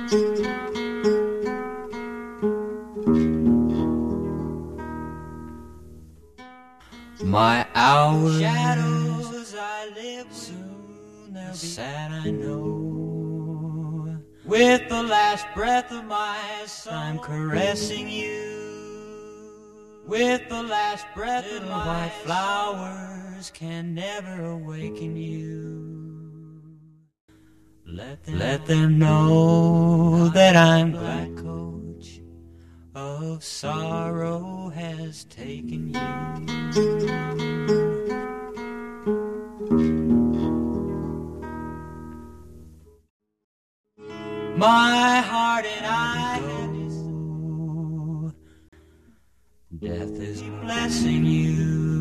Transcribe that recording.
My hours, shadows I live, soon they'll be sad, I know. With the last breath of my soul, I'm caressing you. With the last breath of my white flowers can never awaken you. Let them know that I'm black coach of sorrow has taken you. My heart and I go. Death is blessing you.